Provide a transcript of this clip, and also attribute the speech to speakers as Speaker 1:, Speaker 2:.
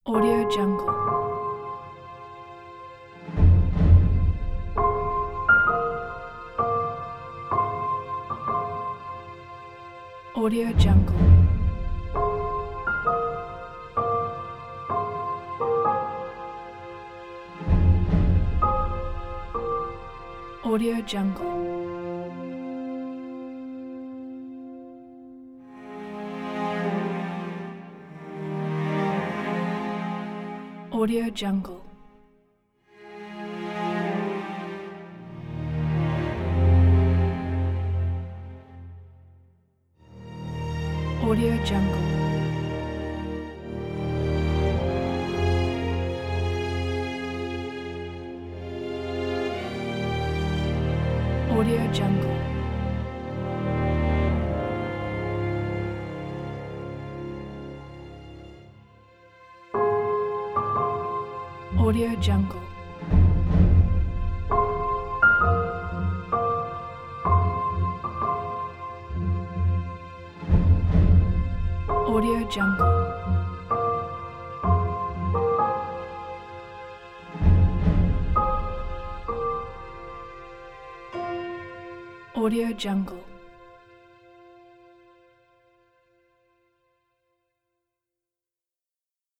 Speaker 1: Audio Jungle. Audio Jungle. Audio Jungle. Audio Jungle. Audio Jungle. Audio Jungle. Audio Jungle. Audio Jungle. Audio Jungle.